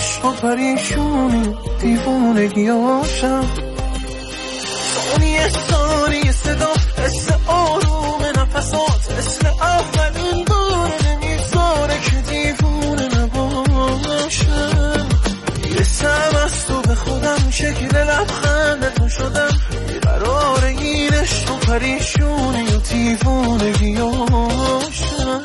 عشق و پریشونی دیوونگی آشم ثانیه صدا حس آروم نفسات مثل اولین بار نمیذاره که دیوونه نباشم میرسم از تو به خودم شکل لبخندتون شدم قرار این عشق و پریشونی و دیوونگی آشم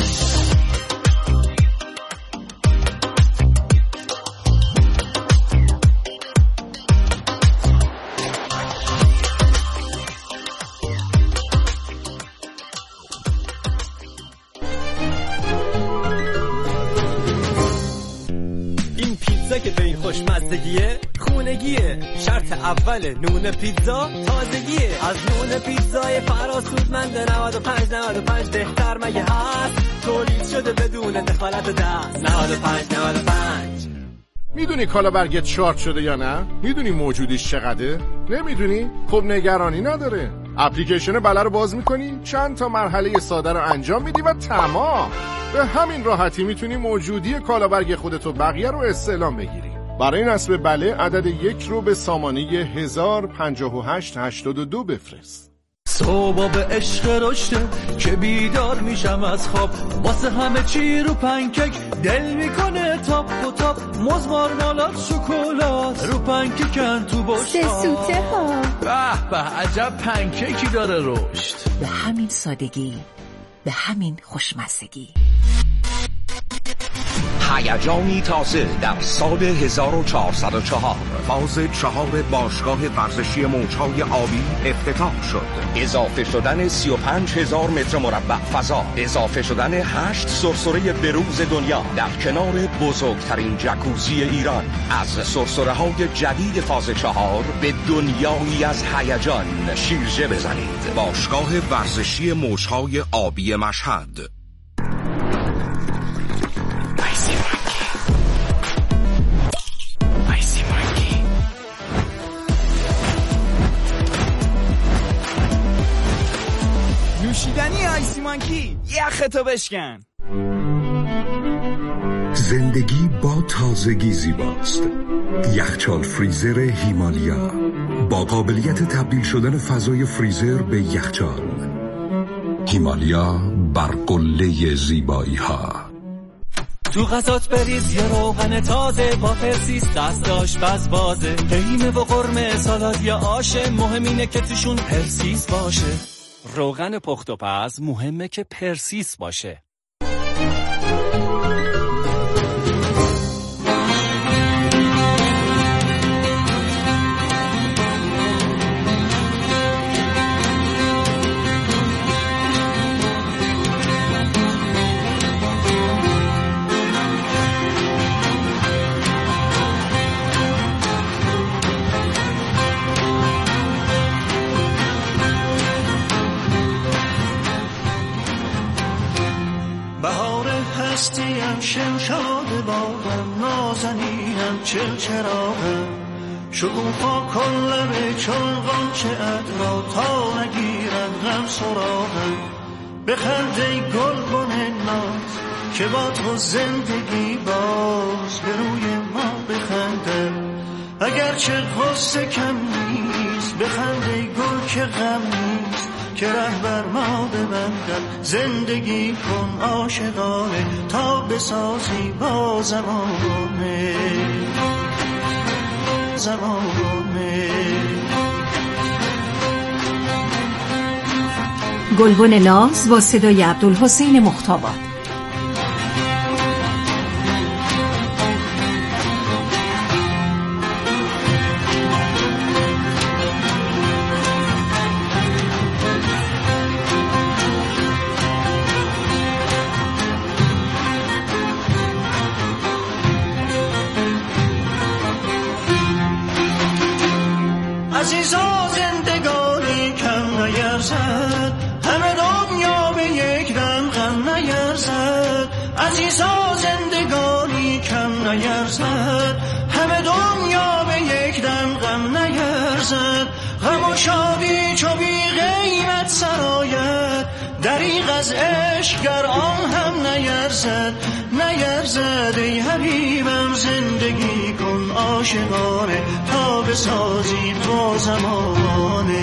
که به این خوشمزدگیه خونگیه شرط اول نون پیتزا تازگیه از نون پیتزای فراسودمند 95 بهتر مگه هست تولید شده بدون دخالت دست 95 میدونی کالا برگت شارت شده یا نه؟ میدونی موجودیش چقدره؟ نمیدونی؟ خب نگرانی نداره اپلیکیشن بله رو باز میکنی چند تا مرحله ساده رو انجام میدی و تمام به همین راحتی میتونی موجودی کالا برگ خودتو بقیه رو استعلام بگیری برای نصب بله عدد 1 رو به سامانه 105882 بفرست صبح به عشق رشته که بیدار میشم از خواب واسه همه چی رو پنکیک دل میکنه تاپ و تاپ موز مارمالاد شکلات رو پنکیکن تو بشقاب سوته ها به به عجب پنکیکی داره رشد به همین سادگی به همین خوشمزگی هیجانی تازه در سال 1404 فاز 4 باشگاه ورزشی موج‌های آبی افتتاح شد. اضافه شدن 35,000 متر مربع فضا، اضافه شدن 8 سرسره بروز دنیا در کنار بزرگترین جکوزی ایران. از سرسره‌های جدید فاز 4 به دنیایی از هیجان شیرجه بزنید. باشگاه ورزشی موج‌های آبی مشهد. نوشیدنی آیسی مانکی یختو بشکن. زندگی با تازگی زیباست. یخچال فریزر هیمالیا با قابلیت تبدیل شدن فضای فریزر به یخچال. هیمالیا بر قله زیبایی ها. تو غذات بریز یه روغن تازه با پرسیس دست آشپز بازه قیمه و قرمه سالاد یا آشه مهم اینه که توشون پرسیس باشه. روغن پخت و پز مهمه که پرسیس باشه. هستیم شمشاد باغم نازنینم چراغم شکوفا کلم چون غنچه ادرا تا نگیرن غم سراغم بخند ای گلبن ناز که با تو زندگی باز به روی ما بخنده اگرچه غصه کم نیست بخند ای گل که غم نیست که ره بر ما ببندد زندگی کن عاشقانه تا بسازی با زمانه گلبن ناز با صدای عبدالحسین مختاباد. عزیزا زندگانی کم نیرزد همه دنیا به یک دم غم نیرزد عزیزا زندگانی کم نیرزد همه دنیا به یک دم غم نیرزد غم و شادی چو بی قیمت سرایت دریغ از عشق گر آن هم نیرزد ای حبیبم زندگی عاشقانه تا بسازی با زمانه.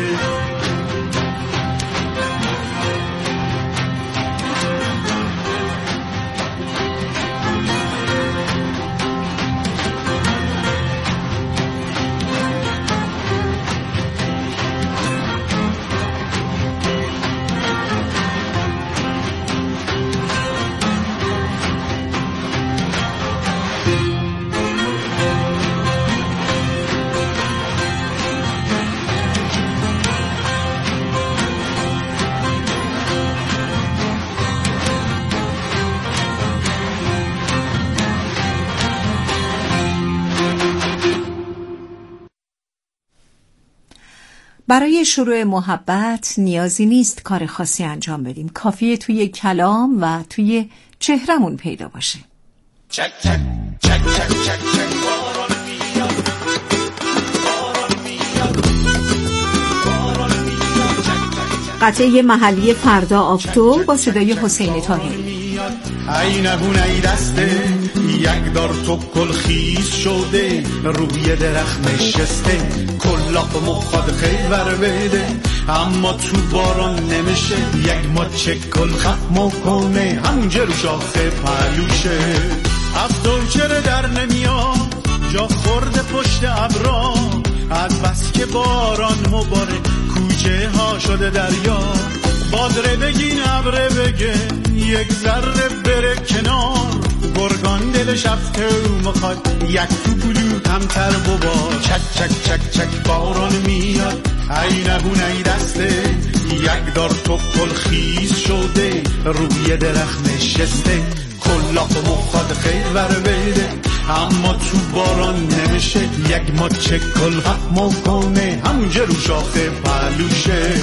برای شروع محبت نیازی نیست کار خاصی انجام بدیم، کافیه توی کلام و توی چهرمون پیدا باشه. چک چک چک چک چک چک باران میاد، باران میاد، باران میاد. قطعه محلی فردا آفتو با صدای حسین طاهری. ای نگونه ای دسته یک دار تو کل خیز شده، روی درخت نشسته کلاق مخواد خیبر بده، اما تو باران نمیشه یک ماچه کل ختمو کنه، همونجا رو شاخه پلوشه. از دلچره در نمیاد جا خورده پشت ابرا، از بس که باران مبارک کوچه ها شده دریا، بادره بگین ابره بگه یک ذره بره کنار، گرگان دلش افته و مخواد یک تو بلو کمتر ببار. چک چک چک چک باران میاد، ای نگونه ای دسته یک دار تو کل خیز شده، روی درخت نشسته کلاق مخواد خیبر بده، اما تو باران نمیشه یک ماچه کل ختمو کنه، همونجا رو شاخه پلوشه.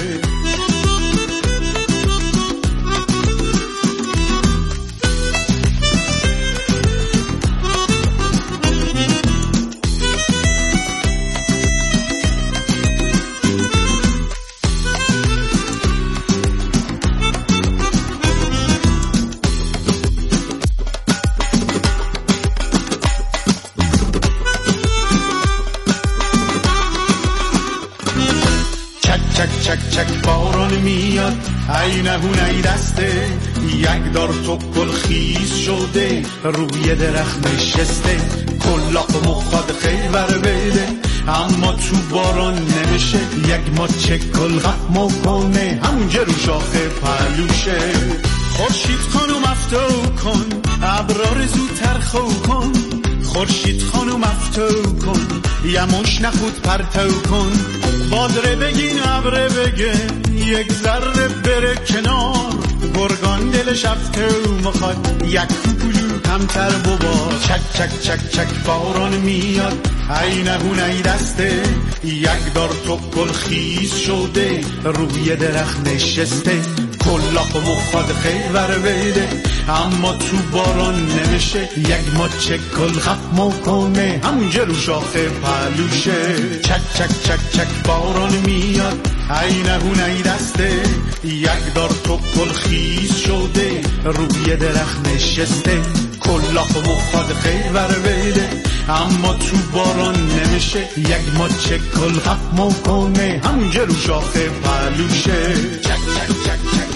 چک چک باران میاد، ای نگونه ای دسته یک دار تو کل خیز شده، روی درخت نشسته کلاق مخواد خیبر بده، اما تو باران نمیشه یک ماچه کل ختمو کنه، همونجا رو شاخه پلوشه. خورشید خانوم افتو کن ابرار زودتر خو کن، خورشید خانوم افتو کن یموش نخود پرتو کن، بادره بگین ابره بگه یک ذره بره کنار، گرگان دلش افته و مخواد یک کلو کمتر ببار. چک چک چک چک باران میاد، ای نگونه ای دسته یک دار تو کل خیز شده، روی درخت نشسته کلاق مخواد خیبر بده، اما تو باران نمیشه یک ماچه کل ختمو کنه، همونجا رو شاخه پلوشه. چک چک چک چک باران میاد، ای نگونه ای دسته یک دار تو کل خیز شده، روی درخت نشسته کلاق مخواد خیبر بده، اما تو باران نمیشه یک ماچه کل ختمو کنه، همونجا رو شاخه پلوشه. چک چک چک چک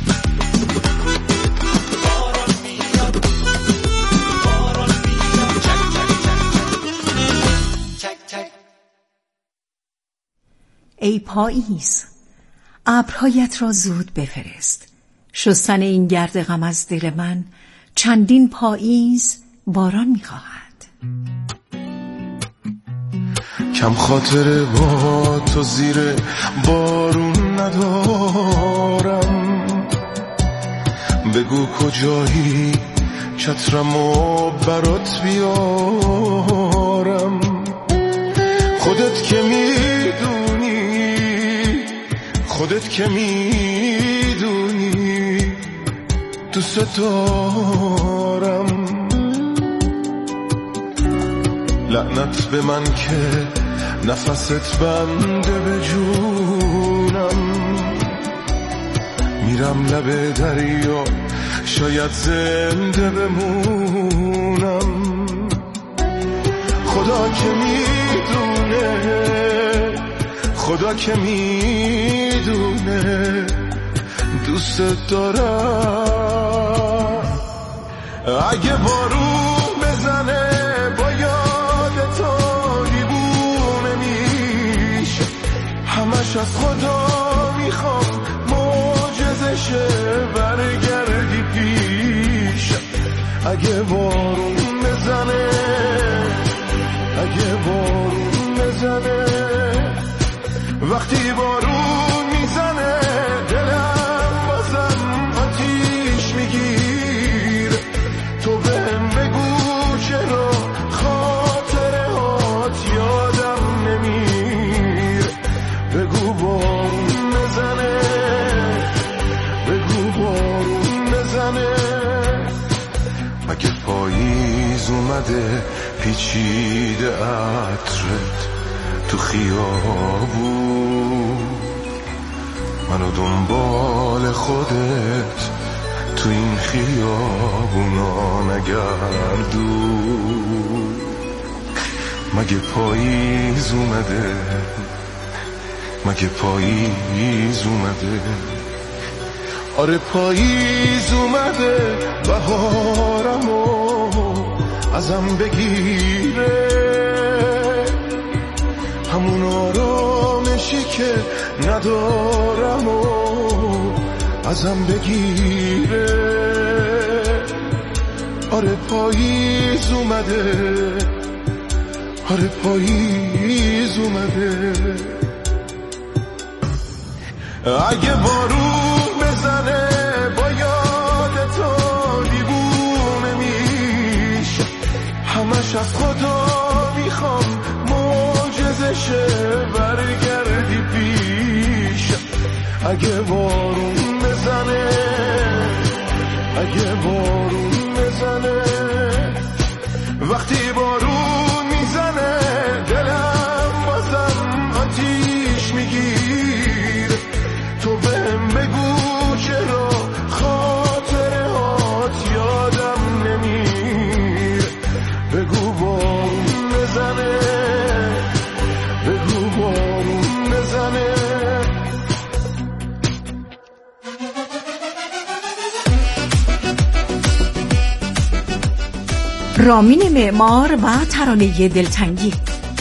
ای پاییز، ابرهایت را زود بفرست، شستن این گرد غم از دل من چندین پاییز باران می‌خواهد. کم خاطر با تو زیر بارون ندارم، بگو کجایی چترمو برات بیارم، خودت که میدونی دوست دارم، لعنت به من که نفست بنده به جونم، میرم لب دریا شاید زنده بمونم، خدا که میدونه، خدا که میدونه دوست دارم. اگه بارون بزنه با یاد تو دیوونه میشه، همش از خدا میخوام معجزشه برگردی پیش. اگه بارون بزنه، اگه بارون بزنه، وقتی بارون میزنه دلم بازم آتیش میگیره. تو بهم بگو چرا خاطره هات یادم نمیره. بگو بارون بزنه، بگو بارون بزنه. مگه پاییز اومده پیچیده عطرت تو خیابون، منو دنبال خودت تو این خیابونا نگردون. مگه پاییز اومده، مگه پاییز اومده، آره پاییز اومده بهارمو ازم بگیره. همون آرامشی که ندارم و ازم بگیره. آره پاییز اومده، آره پاییز اومده. اگه بارون بزنه با یاد تو دیوونه میشه، همش از خدا میخوام معجزشه برگردی پیش. اگه بارون بزنه، اگه بارون بزنه، وقتی بارون میزنه دلم بازم آتیش میگیره. تو بهم بگو چرا خاطره هات یادم نمیره. بگو بارون بزنه، بگو بارون بزنه. رامین معمار و ترانه دلتنگی.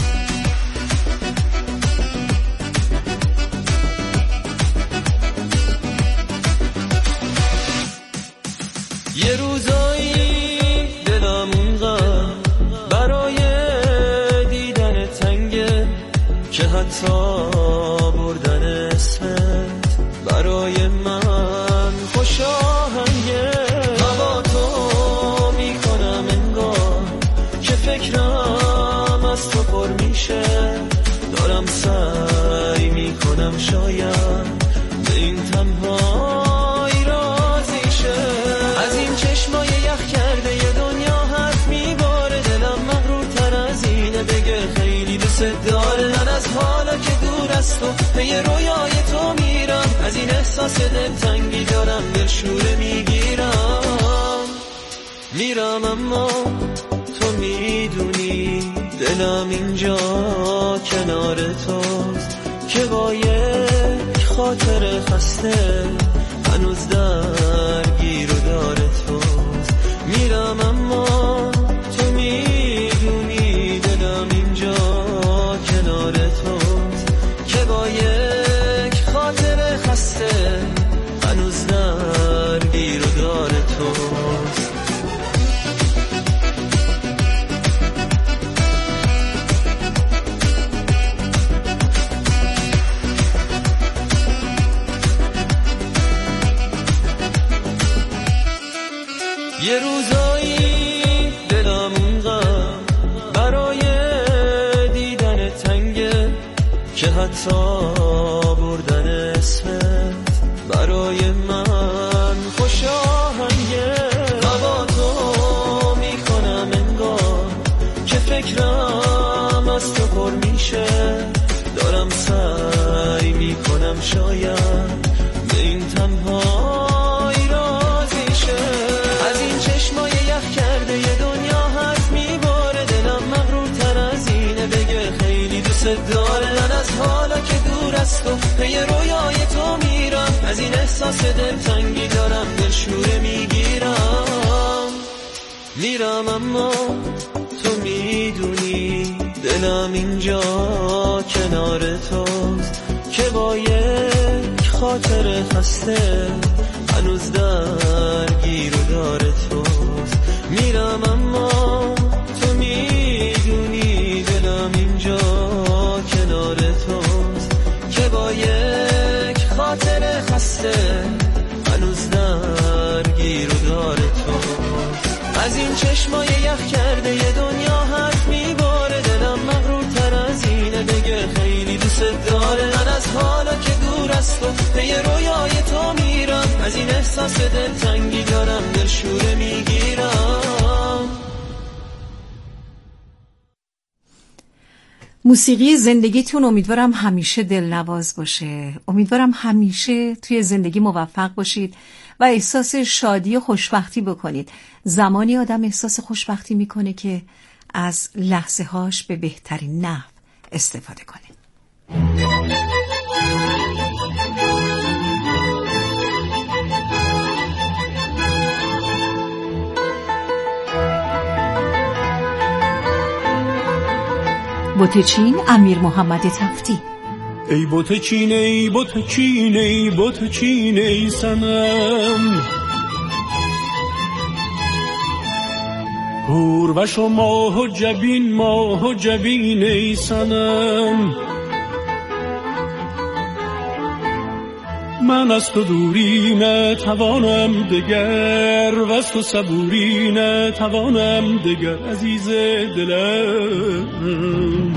یه روزایی دلم اونقدر برای دیدن تنگه که حتی بردن اسمت برای من خوش آهنگه. هوا تو میکنم انگار که فکرم از تو پر میشه. دارم سعی میکنم شاید به این تنهایی راضی شه. از این چشمای یخ کرده یه دنیا حرف میباره. دلم مغرورتر از اینه بگه خیلی دوست داره. من از حالا که دور از تو پی رویای تو میرم. از این احساس دلتنگی دارم دلشوره میرم اما تو میدونی دلم اینجا کنار توست که با یک خاطر خسته هنوز درگیر و دار توست. میرم اما تو میدونی دلم اینجا کنار توست که با یک خاطر خسته هنوز درگیر و دار توست. یه روزایی دلم اونقدر برای دیدن تنگه که حتی بردن اسمت برای من خوش آهنگه. هوا تو میکنم انگار که فکرم از تو پر میشه. دارم سعی میکنم شاید به این تنهایی راضی شه. از این چشمای یخ کرده یه دنیا حرف میباره. دلم مغرورتر از این داره. من از حالا که دور از تو پی رویای تو میرم، از این احساس دلتنگی دارم دلشوره میرم اما تو میدونی دلم اینجا کنار توست که با یک خاطر خسته هنوز درگیر و دار توست. میرم اما تو میدونی دلم اینجا کنار توست که با یک خاطر خسته هنوز درگیر و دار توست. از این چشمای یخ کرده ی دنیا حرف میباره، دلم مغرورتر از اینه دیگه خیلی دوست داره. من از حالا که دور از تو پی رویای تو میرم، از این احساس دلتنگی دارم دلشوره میگیرم. موسیقی زندگیتون امیدوارم همیشه دلنواز باشه. امیدوارم همیشه توی زندگی موفق باشید و احساس شادی و خوشبختی بکنید. زمانی آدم احساس خوشبختی میکنه که از لحظه هاش به بهترین نحو استفاده کنه. بوتچین امیر محمد تفتی. ای بوتچین ای بوتچین ای بوتچین ای سنم، هور و شما و جبین ماه و جبین ای سنم. من از تو دوری نتوانم دگر، و از تو صبوری نتوانم دگر عزیز دلم.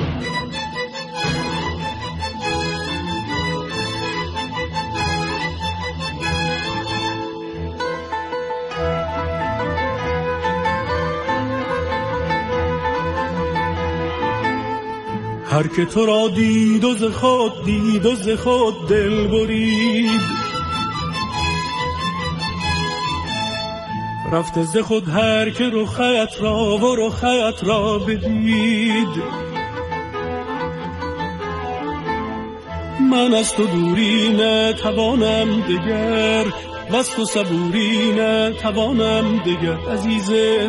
هر که تو را دید و ز خود دید و ز خود دل برید، رفت ز خود هر که رخت را و رخت را بدید. من از تو دوری نتوانم دگر، و از تو صبوری نتوانم دگر عزیز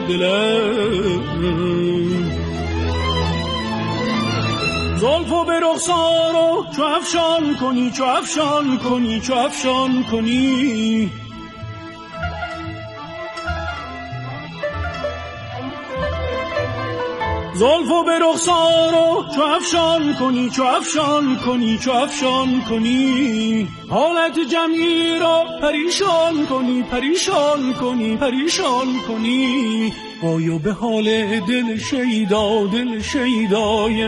دلم. زلفو به رخسارو چو افشان کنی چو افشان کنی چو افشان کنی، زلفو به رخسارو چو افشان کنی چو افشان کنی چو افشان کنی، حالت جمعی را پریشان کنی پریشان کنی پریشان کنی. آیا به حال دل شیدا دل شیدای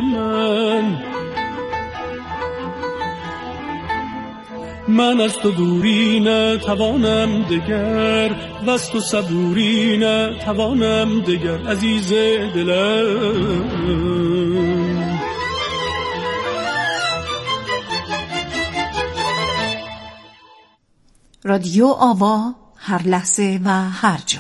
من از تو دوری نتوانم دگر، و از تو صبوری نتوانم دگر عزیز دلم. رادیو آوا، هر لحظه و هر جا.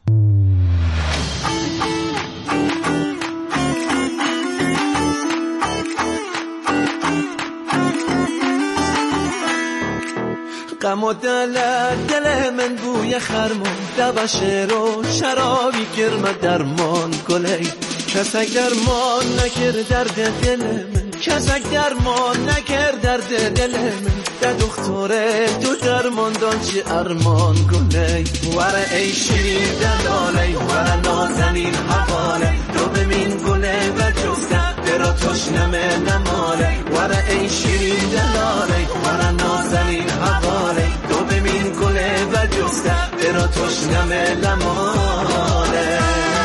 غم و دل من بوی خرمان، دبشه رو شرابی گرم درمان گلی، کسک درمان نکر درد دل من، کسک درمان نکر درد دل من، در دختره تو درمان دان چی ارمان گلی. وره ای شیرین دلاله وره نازنین حواله، تو بمین گله و جسته درا تشنمه نماله. وره ای شیرین دلاله وره نازنین حواله، تو بمین گله و جسته درا تشنمه نماله.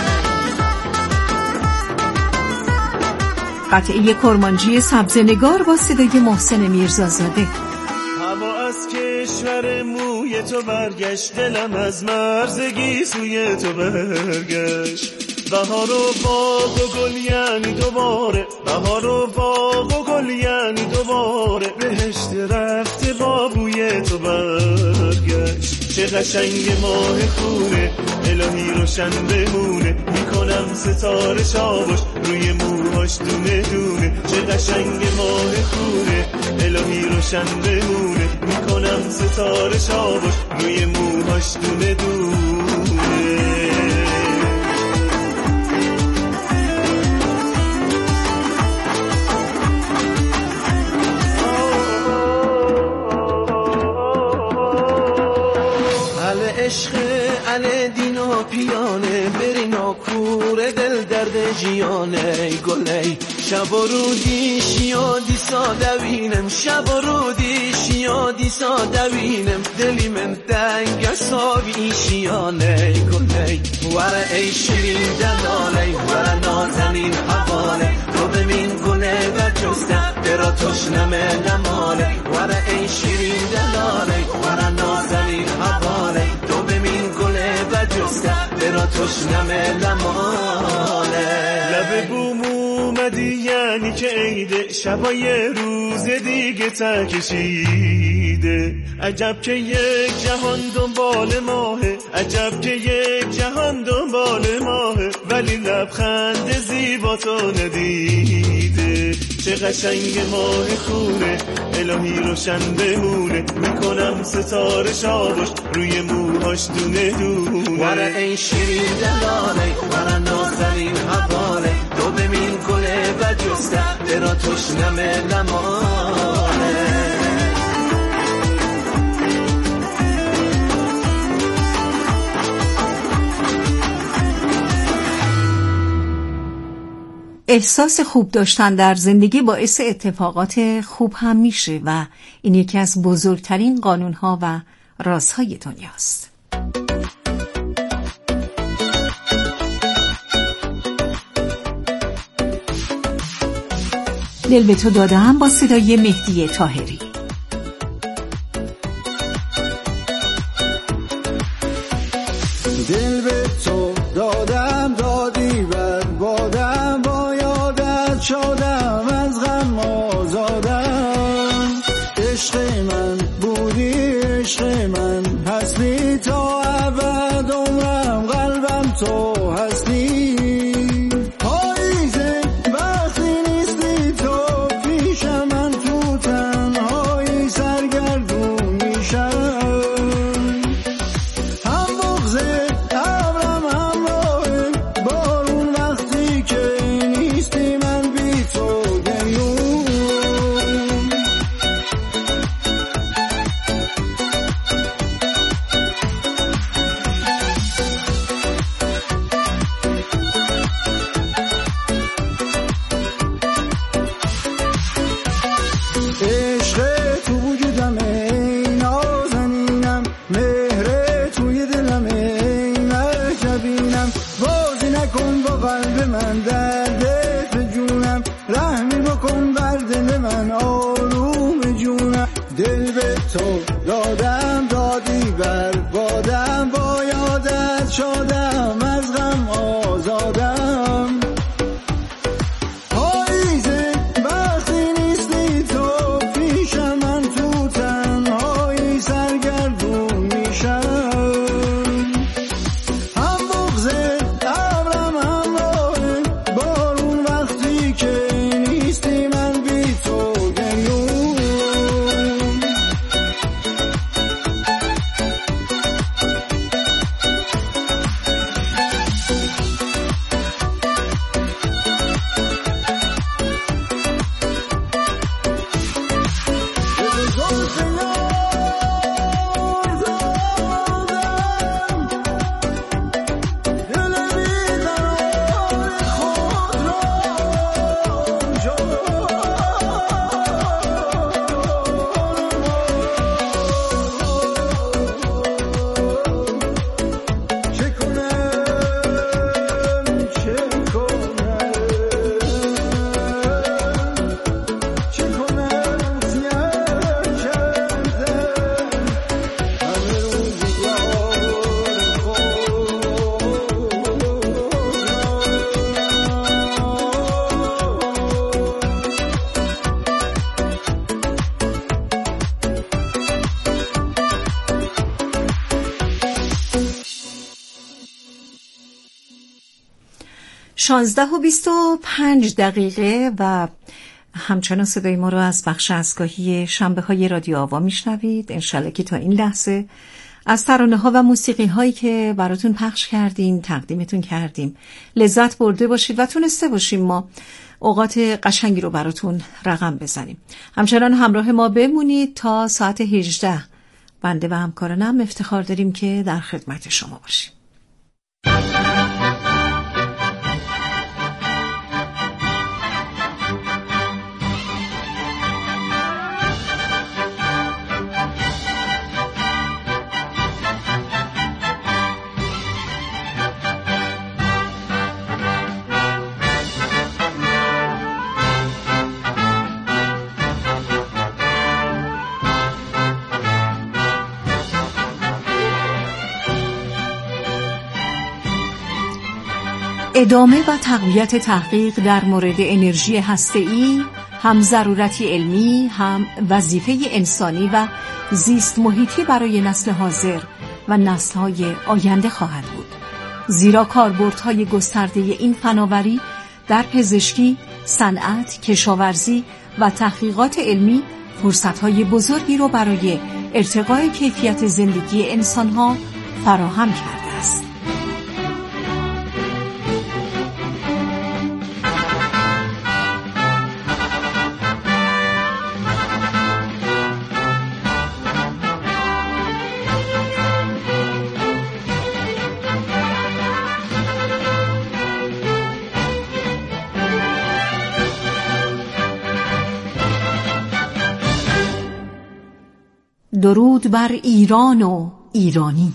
قطعه کرمانجی سبزنگار با صدای محسن میرزازاده. هوا از کشور موی تو برگشت، دلم از مرزگی سوی تو برگشت. بهار و باغ و گل یعنی دوباره، بهار و باغ و گل یعنی دوباره، بهشت رفته با بوی تو برگشت. چه قشنگ ماه خونه الهی روشن بمونه میکنم ستاره شاباش روی موهاش دونه دونه چه قشنگ ماه خونه الهی روشن بمونه میکنم ستاره شاباش روی موهاش دونه دونه عشق علی دینا پیانه برینا کوره دل درد جیانه گله شب و رودیش یادی سادوینم شب و رودیش یادی سادوینم دلی من دنگ ساوی شیانه گله ور ای شیرین دلاله ور نازنین حواله تو ببین گله و جسته برا تشنمه نماله ور ای شیرین دلاله ور نازنین حواله تو ببین گله و جسته برا تشنمه نماله لب بوم اومدی یعنی که عیده شبای روز دیگه تکشیده عجب که یک جهان دنبال ماهه عجب که یک جهان دنبال ماهه ولی لبخند زیبا تو ندیده چه قشنگ ماه خونه الهی روشن بمونه میکنم ستاره شاباش روی موهاش دونه دونه ور ای شیرین دلاله ور نازنین حواله تو ببین گله و جسته برا تشنمه نماله احساس خوب داشتن در زندگی باعث اتفاقات خوب هم میشه و این یکی از بزرگترین قانونها و رازهای دنیاست. دل به تو دادم با صدای مهدی طاهری. دل به تو دادم دادی بر بادم با یادت شدم از غم آزادم عشق من بودی عشق من هستی تا ابد عمرم قلبم تو هستی پاییزه وقتی نیستی تو پیشم من تو تنهایی سرگردون میشم 16:25 و همچنان صدای ما رو از بخش اسکاهی شنبه های رادیو آوا میشنوید. انشالله که تا این لحظه از ترانه ها و موسیقی هایی که براتون پخش کردیم، تقدیمتون کردیم، لذت برده باشید و تونسته باشیم ما اوقات قشنگی رو براتون رقم بزنیم. همچنان همراه ما بمونید تا ساعت 18. بنده و همکارانم افتخار داریم که در خدمت شما باشیم. ادامه و تقویت تحقیق در مورد انرژی هسته‌ای هم ضرورتی علمی، هم وظیفه انسانی و زیست محیطی برای نسل حاضر و نسل‌های آینده خواهد بود. زیرا کاربردهای گسترده این فناوری در پزشکی، صنعت، کشاورزی و تحقیقات علمی فرصت‌های بزرگی را برای ارتقای کیفیت زندگی انسان‌ها فراهم کرده است. درود بر ایران و ایرانی.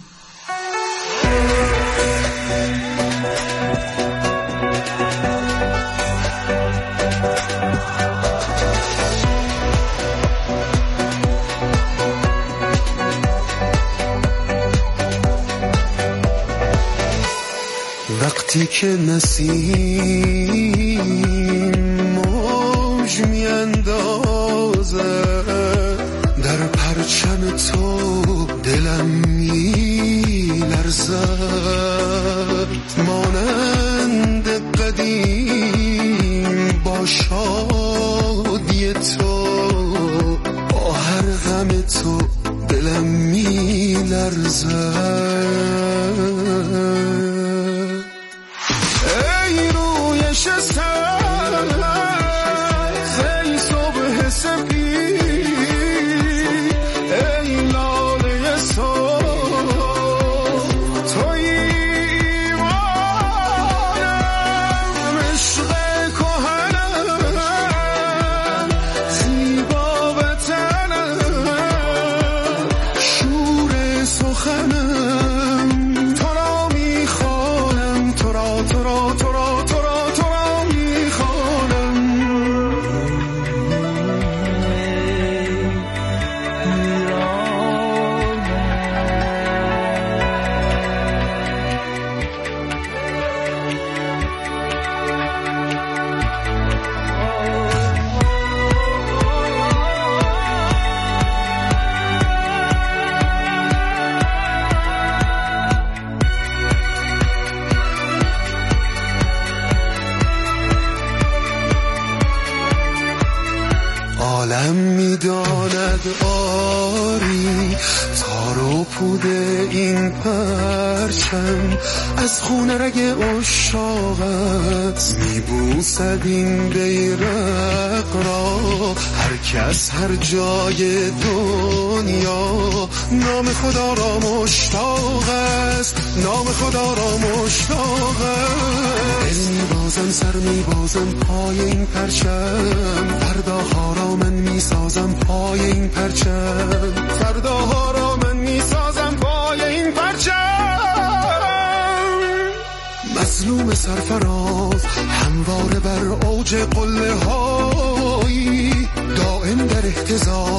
وقتی که نسیم موج میاندازه در پرچم تو دلم میلرزد، مانند قدیم با شادی تو، با هر غم تو دلم میلرزد. ای روی شسر، ای صبح سپید، عالم میداند آری تار و پود این پرچم، از خون رگ عشاقت میبوسد این بیرق را. هر کس هر جای دنیا نام خدا را مشتاق است، نام خدا را مشتاق است. دل میبازم، سر میبازم پای این پرچم، فرداها را من میسازم پای این پرچم، فرداها را من میسازم پای این پرچم. مظلوم سرفراز همواره بر اوج قله هایی، دائم در اهتزاز